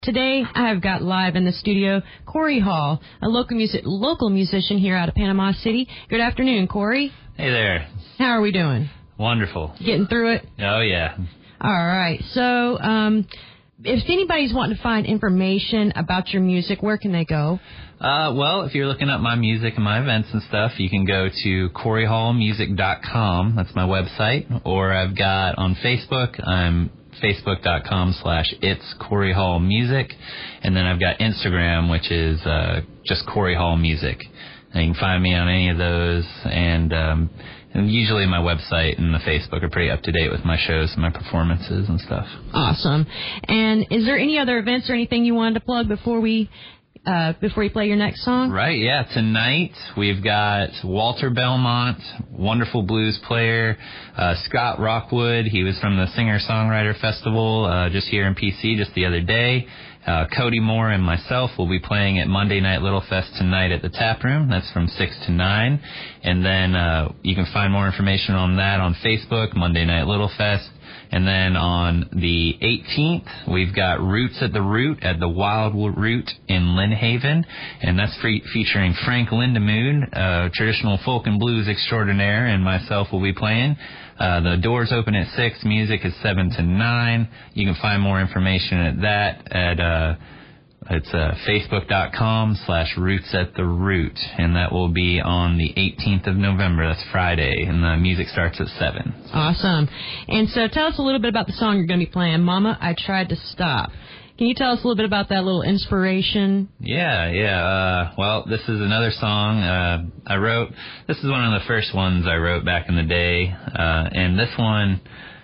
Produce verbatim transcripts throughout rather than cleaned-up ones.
Today, I've got live in the studio Corey Hall, a local music local musician here out of Panama City. Good afternoon, Corey. Hey there. How are we doing? Wonderful. Getting through it? Oh, yeah. All right. So, um, if anybody's wanting to find information about your music, where can they go? Uh, well, if you're looking up my music and my events and stuff, you can go to corey hall music dot com. That's my website. Or I've got on Facebook, I'm facebook.com slash it's Corey Hall Music. And then I've got Instagram, which is uh, just Corey Hall Music. And you can find me on any of those. And, um, and usually my website and the Facebook are pretty up to date with my shows and my performances and stuff. Awesome. And is there any other events or anything you wanted to plug before we Uh, before you play your next song? Right, yeah. Tonight we've got Walter Belmont, wonderful blues player, uh, Scott Rockwood. He was from the Singer-Songwriter Festival uh, just here in P C just the other day. Uh, Cody Moore and myself will be playing at Monday Night Little Fest tonight at the Tap Room. That's from six to nine. And then uh, you can find more information on that on Facebook, Monday Night Little Fest. And then on the eighteenth, we've got Roots at the Root at the Wild Root in Lynn Haven. And that's free, featuring Frank Lindemoon, uh, traditional folk and blues extraordinaire, and myself will be playing. Uh, the doors open at six, music is seven to nine. You can find more information at that at uh, it's uh, facebook.com slash roots at the root. And that will be on the eighteenth of November. That's Friday. And the music starts at seven. Awesome. And so tell us a little bit about the song you're going to be playing, Mama, I Tried to Stop. Can you tell us a little bit about that little inspiration? Yeah, yeah. Uh, well, this is another song uh, I wrote. This is one of the first ones I wrote back in the day. Uh, and this one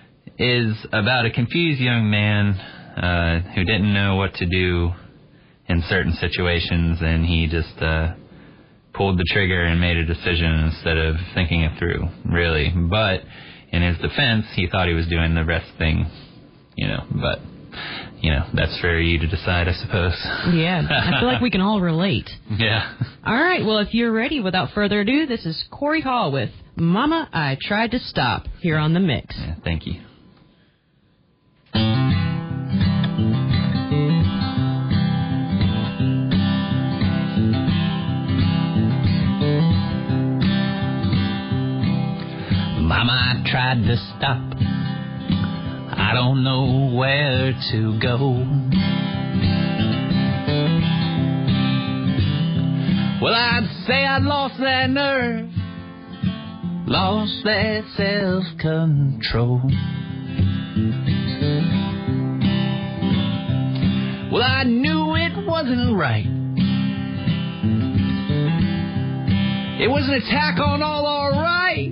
is about a confused young man uh, who didn't know what to do in certain situations, and he just uh, pulled the trigger and made a decision instead of thinking it through, really. But in his defense, he thought he was doing the best thing, you know, but... You know, that's for you to decide, I suppose. Yeah, I feel like we can all relate. Yeah. All right, well, if you're ready, without further ado, this is Corey Hall with Mama, I Tried to Stop, here on The Mix. Yeah, thank you. Mama, I tried to stop. I don't know where to go. Well, I'd say I'd lost that nerve, lost that self-control. Well, I knew it wasn't right. It was an attack on all our right.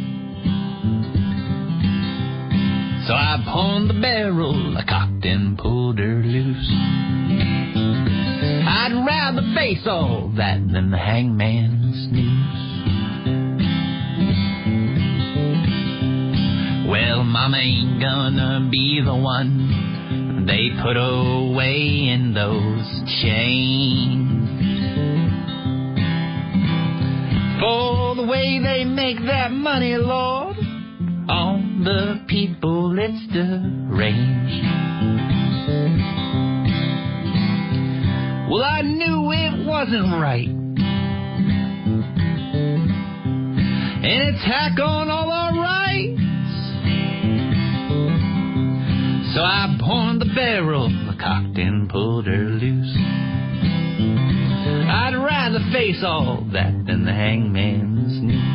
So I pawned the barrel, I cocked and pulled her loose. I'd rather face all that than the hangman's noose. Well, Mama ain't gonna be the one they put away in those chains. For the way they make that money, Lord, on the people it's deranged. Well, I knew it wasn't right. An attack on all our rights. So I pawned the barrel, I cocked and pulled her loose. I'd rather face all that than the hangman's noose.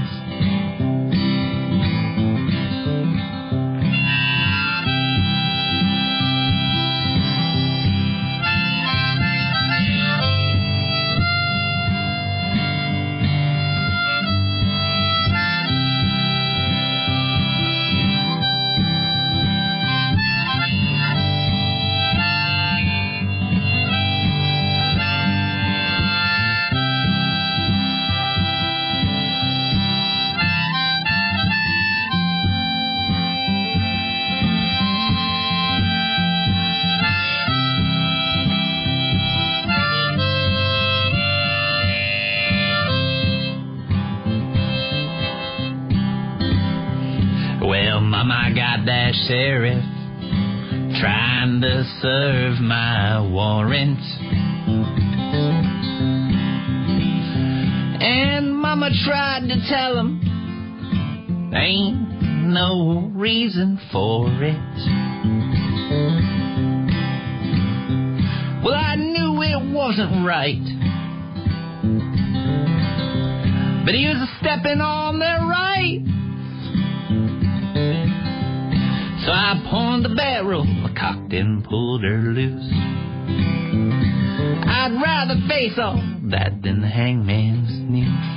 Well, Mama, I got that sheriff trying to serve my warrant. And Mama tried to tell him ain't no reason for it. Well, I knew it wasn't right, but he was stepping on their right. So I pointed the barrel, I cocked and pulled her loose. I'd rather face all that than the hangman's noose.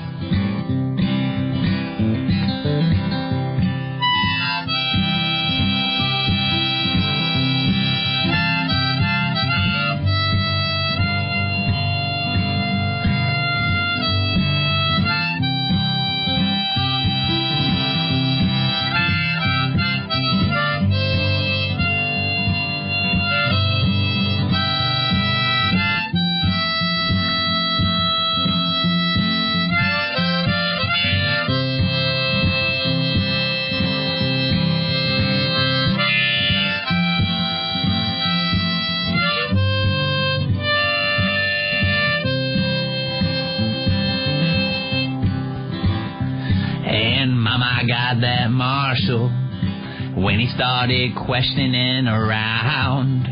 I got that marshal when he started questioning around.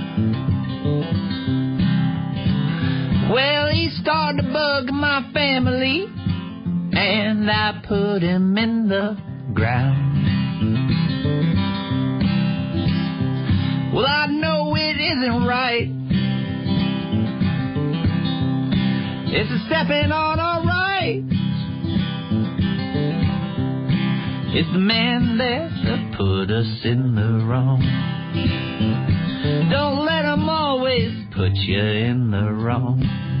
Well, he started to bug my family, and I put him in the ground. Well, I know it isn't right. It's a stepping on our rights. It's the man there that put us in the wrong. Don't let him always put you in the wrong.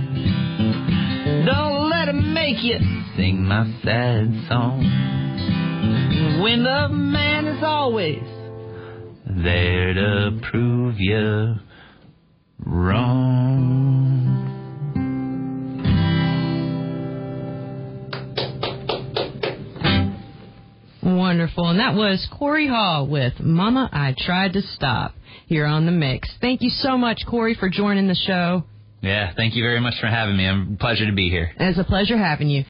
Don't let him make you sing my sad song, when the man is always there to prove you wrong. Wonderful. And that was Corey Hall with Mama, I Tried to Stop here on The Mix. Thank you so much, Corey, for joining the show. Yeah, thank you very much for having me. I'm a pleasure to be here. It's a pleasure having you.